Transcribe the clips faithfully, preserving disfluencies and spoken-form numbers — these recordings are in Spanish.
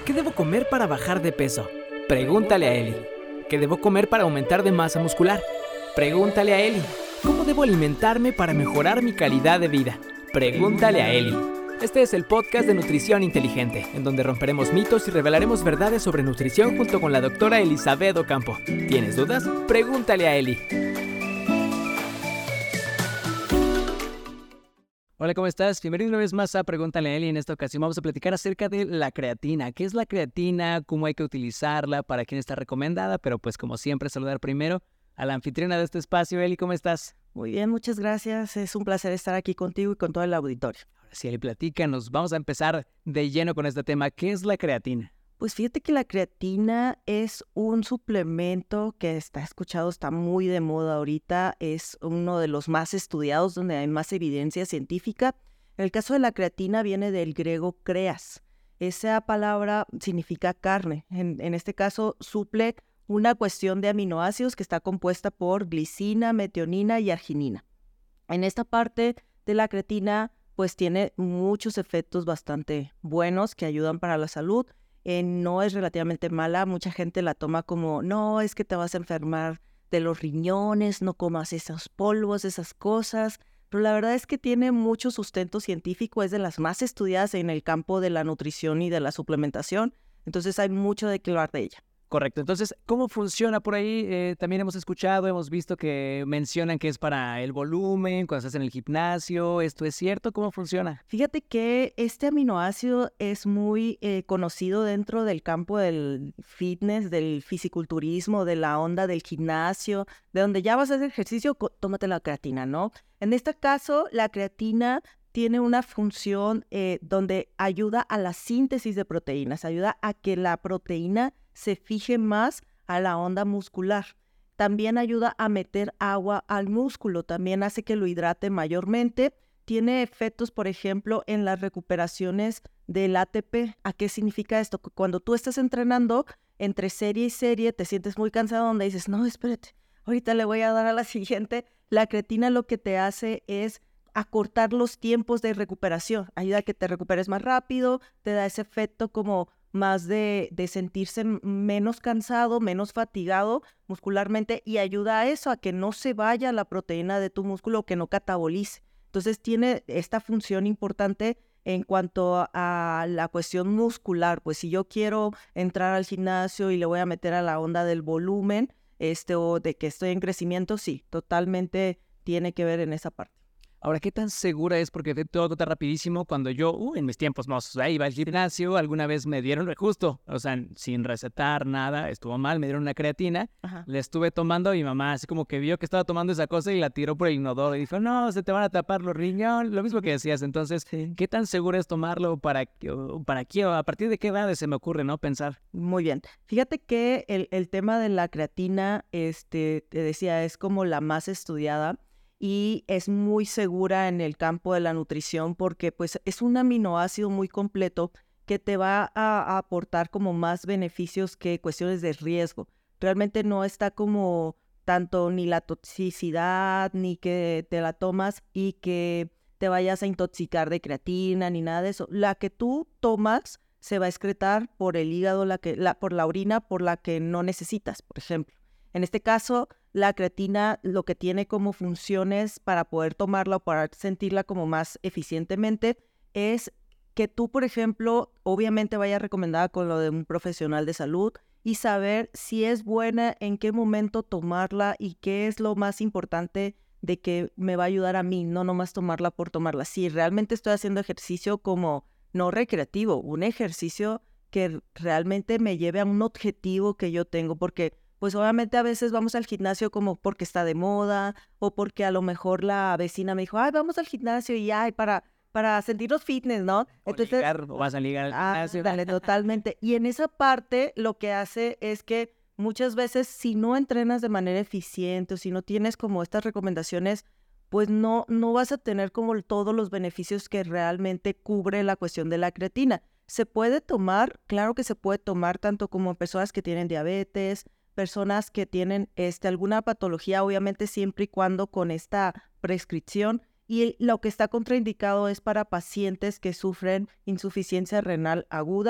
¿Qué debo comer para bajar de peso? Pregúntale a Eli. ¿Qué debo comer para aumentar de masa muscular? Pregúntale a Eli. ¿Cómo debo alimentarme para mejorar mi calidad de vida? Pregúntale a Eli. Este es el podcast de Nutrición Inteligente, en donde romperemos mitos y revelaremos verdades sobre nutrición junto con la doctora Elizabeth Ocampo. ¿Tienes dudas? Pregúntale a Eli. Hola, ¿cómo estás? Bienvenido una vez más a Pregúntale a Eli. En esta ocasión vamos a platicar acerca de la creatina. ¿Qué es la creatina? ¿Cómo hay que utilizarla? ¿Para quién está recomendada? Pero pues como siempre, saludar primero a la anfitriona de este espacio. Eli, ¿cómo estás? Muy bien, muchas gracias. Es un placer estar aquí contigo y con todo el auditorio. Ahora sí, Eli, platícanos. Vamos a empezar de lleno con este tema. ¿Qué es la creatina? Pues fíjate que la creatina es un suplemento que está escuchado, está muy de moda ahorita, es uno de los más estudiados, donde hay más evidencia científica. El caso de la creatina viene del griego creas. Esa palabra significa carne. En, en este caso suple una cuestión de aminoácidos que está compuesta por glicina, metionina y arginina. En esta parte de la creatina, pues tiene muchos efectos bastante buenos que ayudan para la salud. Eh, no es relativamente mala, mucha gente la toma como, no, es que te vas a enfermar de los riñones, no comas esos polvos, esas cosas, pero la verdad es que tiene mucho sustento científico, es de las más estudiadas en el campo de la nutrición y de la suplementación, entonces hay mucho de qué hablar de ella. Correcto. Entonces, ¿cómo funciona por ahí? Eh, también hemos escuchado, hemos visto que mencionan que es para el volumen, cuando estás en el gimnasio. ¿Esto es cierto? ¿Cómo funciona? Fíjate que este aminoácido es muy eh, conocido dentro del campo del fitness, del fisiculturismo, de la onda del gimnasio, de donde ya vas a hacer ejercicio, tómate la creatina, ¿no? En este caso, la creatina tiene una función eh, donde ayuda a la síntesis de proteínas, ayuda a que la proteína se fije más a la onda muscular. También ayuda a meter agua al músculo, también hace que lo hidrate mayormente. Tiene efectos, por ejemplo, en las recuperaciones del A T P. ¿A qué significa esto? Que cuando tú estás entrenando, entre serie y serie, te sientes muy cansado, donde dices, no, espérate, ahorita le voy a dar a la siguiente. La creatina lo que te hace es acortar los tiempos de recuperación. Ayuda a que te recuperes más rápido, te da ese efecto como más de, de sentirse menos cansado, menos fatigado muscularmente, y ayuda a eso, a que no se vaya la proteína de tu músculo, que no catabolice. Entonces tiene esta función importante en cuanto a, a la cuestión muscular. Pues si yo quiero entrar al gimnasio y le voy a meter a la onda del volumen, este, o de que estoy en crecimiento, sí, totalmente tiene que ver en esa parte. Ahora, ¿qué tan segura es? Porque te todo está rapidísimo. Cuando yo, uh, en mis tiempos mozos, ahí iba al gimnasio, alguna vez me dieron justo, o sea, sin recetar nada, estuvo mal, me dieron una creatina, Ajá. la estuve tomando y mi mamá así como que vio que estaba tomando esa cosa y la tiró por el inodoro y dijo, no, se te van a tapar los riñones, lo mismo que decías. Entonces, Sí. ¿qué tan seguro es tomarlo? ¿Para, para qué? ¿A partir de qué edades se me ocurre, no? Pensar. Muy bien. Fíjate que el, el tema de la creatina, este, te decía, es como la más estudiada y es muy segura en el campo de la nutrición porque pues es un aminoácido muy completo que te va a, a aportar como más beneficios que cuestiones de riesgo. Realmente no está como tanto ni la toxicidad, ni que te la tomas y que te vayas a intoxicar de creatina, ni nada de eso. La que tú tomas se va a excretar por el hígado, la que, la, por la orina, por la que no necesitas, por ejemplo. En este caso, la creatina lo que tiene como funciones para poder tomarla o para sentirla como más eficientemente es que tú, por ejemplo, obviamente vayas recomendada con lo de un profesional de salud y saber si es buena, en qué momento tomarla y qué es lo más importante de que me va a ayudar a mí, no nomás tomarla por tomarla. Si realmente estoy haciendo ejercicio como no recreativo, un ejercicio que realmente me lleve a un objetivo que yo tengo, porque pues obviamente a veces vamos al gimnasio como porque está de moda o porque a lo mejor la vecina me dijo, ay, vamos al gimnasio y ay, para, para sentirnos fitness, ¿no? O Entonces, ligar, o vas a ligar al gimnasio. Ah, dale, totalmente. Y en esa parte lo que hace es que muchas veces si no entrenas de manera eficiente o si no tienes como estas recomendaciones, pues no, no vas a tener como todos los beneficios que realmente cubre la cuestión de la creatina. Se puede tomar, claro que se puede tomar tanto como personas que tienen diabetes, personas que tienen este, alguna patología, obviamente siempre y cuando con esta prescripción, y lo que está contraindicado es para pacientes que sufren insuficiencia renal aguda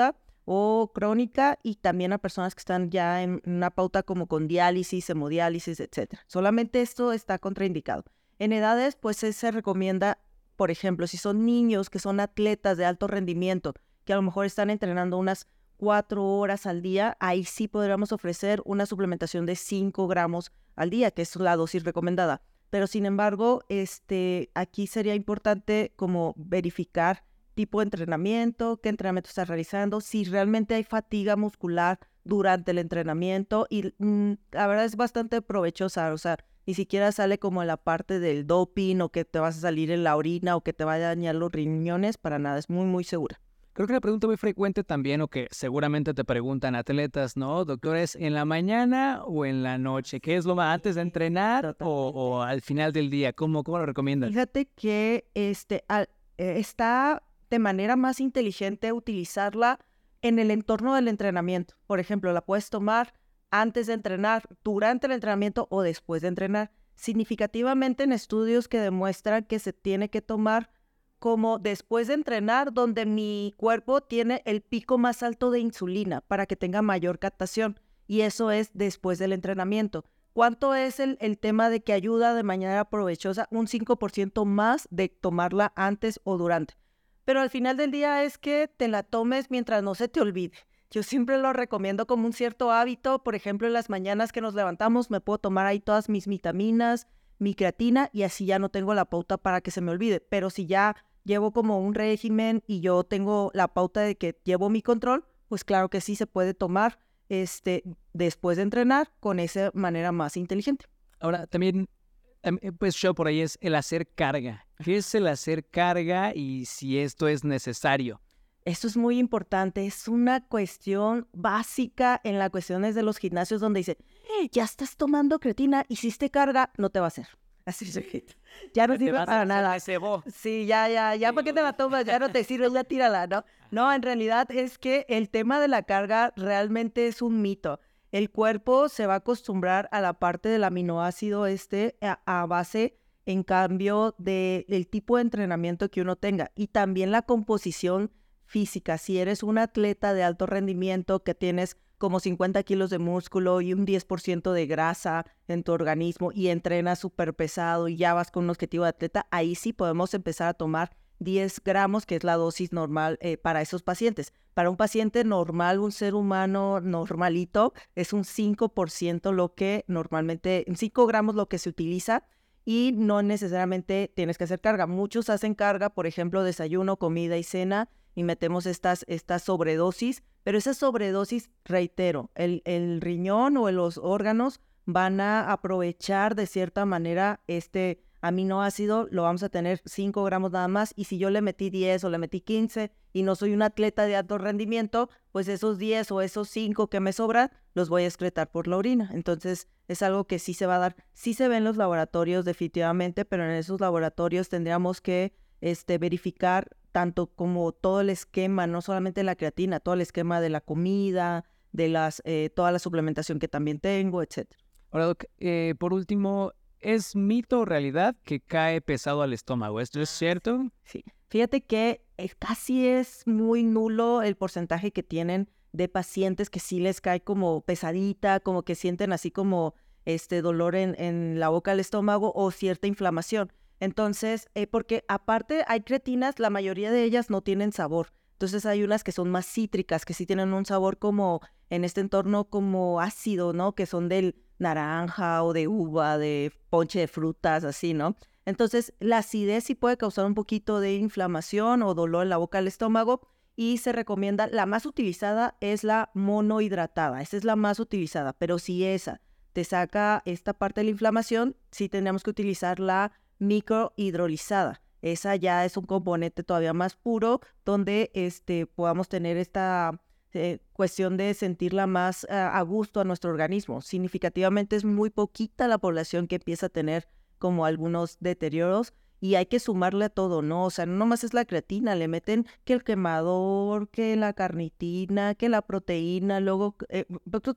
o crónica, y también a personas que están ya en una pauta como con diálisis, hemodiálisis, etcétera. Solamente esto está contraindicado. En edades, pues se recomienda, por ejemplo, si son niños que son atletas de alto rendimiento, que a lo mejor están entrenando unas cuatro horas al día, ahí sí podríamos ofrecer una suplementación de cinco gramos al día, que es la dosis recomendada. Pero sin embargo, este, aquí sería importante como verificar tipo de entrenamiento, qué entrenamiento estás realizando, si realmente hay fatiga muscular durante el entrenamiento, y mmm, la verdad es bastante provechosa, o sea, ni siquiera sale como la parte del doping o que te vas a salir en la orina o que te vaya a dañar los riñones, para nada, es muy, muy segura. Creo que una pregunta muy frecuente también, o que seguramente te preguntan atletas, ¿no? Doctor, ¿es en la mañana o en la noche? ¿Qué es lo más, antes de entrenar o, o al final del día? ¿Cómo, cómo lo recomiendas? Fíjate que este, al, eh, está de manera más inteligente utilizarla en el entorno del entrenamiento. Por ejemplo, la puedes tomar antes de entrenar, durante el entrenamiento o después de entrenar. Significativamente en estudios que demuestran que se tiene que tomar como después de entrenar, donde mi cuerpo tiene el pico más alto de insulina para que tenga mayor captación, y eso es después del entrenamiento. ¿Cuánto es el, el tema de que ayuda de manera provechosa? Un cinco por ciento más de tomarla antes o durante. Pero al final del día es que te la tomes mientras no se te olvide. Yo siempre lo recomiendo como un cierto hábito. Por ejemplo, en las mañanas que nos levantamos me puedo tomar ahí todas mis vitaminas, mi creatina, y así ya no tengo la pauta para que se me olvide. Pero si ya llevo como un régimen y yo tengo la pauta de que llevo mi control, pues claro que sí se puede tomar este, después de entrenar con esa manera más inteligente. Ahora, también, pues yo por ahí es el hacer carga. ¿Qué es el hacer carga y si esto es necesario? Esto es muy importante, es una cuestión básica en las cuestiones de los gimnasios donde dice, eh, ya estás tomando creatina, hiciste carga, no te va a hacer. Así chiquito. Ya no sirve para nada. Sí, ya, ya, ya, ¿para qué te la tomas? Ya no te sirve, ya tírala, ¿no? No, en realidad es que el tema de la carga realmente es un mito. El cuerpo se va a acostumbrar a la parte del aminoácido este a, a base, en cambio, del de tipo de entrenamiento que uno tenga, y también la composición física. Si eres un atleta de alto rendimiento que tienes como cincuenta kilos de músculo y un diez por ciento de grasa en tu organismo y entrenas súper pesado y ya vas con un objetivo de atleta, ahí sí podemos empezar a tomar diez gramos, que es la dosis normal eh, para esos pacientes. Para un paciente normal, un ser humano normalito, es un cinco por ciento lo que normalmente, cinco gramos lo que se utiliza, y no necesariamente tienes que hacer carga. Muchos hacen carga, por ejemplo, desayuno, comida y cena, y metemos estas, estas sobredosis, pero esa sobredosis, reitero, el, el riñón o los órganos van a aprovechar de cierta manera este aminoácido, lo vamos a tener cinco gramos nada más, y si yo le metí diez o le metí quince y no soy un atleta de alto rendimiento, pues esos diez o esos cinco que me sobran los voy a excretar por la orina. Entonces es algo que sí se va a dar, sí se ve en los laboratorios definitivamente, pero en esos laboratorios tendríamos que este, verificar tanto como todo el esquema, no solamente la creatina, todo el esquema de la comida, de las, eh, toda la suplementación que también tengo, etcétera. Ahora, Doc, eh, por último, ¿es mito o realidad que cae pesado al estómago? ¿Esto es cierto? Sí, fíjate que eh, casi es muy nulo el porcentaje que tienen de pacientes que sí les cae como pesadita, como que sienten así como este dolor en, en la boca del estómago o cierta inflamación. Entonces, eh, porque aparte hay creatinas, la mayoría de ellas no tienen sabor. Entonces hay unas que son más cítricas, que sí tienen un sabor como en este entorno como ácido, ¿no? Que son del naranja o de uva, de ponche de frutas, así, ¿no? Entonces la acidez sí puede causar un poquito de inflamación o dolor en la boca del estómago, y se recomienda, la más utilizada es la monohidratada, esa es la más utilizada, pero si esa te saca esta parte de la inflamación, sí tendríamos que utilizar la microhidrolizada. Esa ya es un componente todavía más puro, donde este, podamos tener esta eh, cuestión de sentirla más uh, a gusto a nuestro organismo. Significativamente es muy poquita la población que empieza a tener como algunos deterioros, y hay que sumarle a todo, ¿no? O sea, no nomás es la creatina, le meten que el quemador, que la carnitina, que la proteína, luego eh,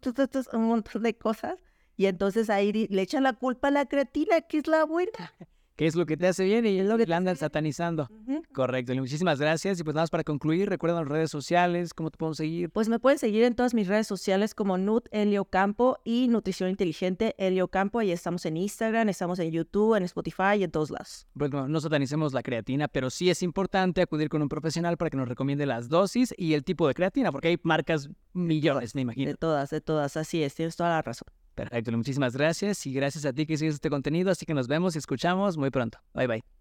un montón de cosas, y entonces ahí le echan la culpa a la creatina, que es la buena. qué es lo que te hace bien y Es lo que te la andan hace bien. satanizando. Ujú. Correcto, Eli, muchísimas gracias. Y pues nada más para concluir, recuerda las redes sociales, cómo te podemos seguir. Pues me pueden seguir en todas mis redes sociales como Nut Elio Campo y Nutrición Inteligente Elio Campo. Ahí estamos en Instagram, estamos en YouTube, en Spotify y en todos lados. Bueno, no satanicemos la creatina, pero sí es importante acudir con un profesional para que nos recomiende las dosis y el tipo de creatina, porque hay marcas millones, me imagino. De todas, de todas. Así es, tienes toda la razón. Perfecto, Eli, muchísimas gracias y gracias a ti que sigues este contenido, así que nos vemos y escuchamos muy pronto. Bye bye.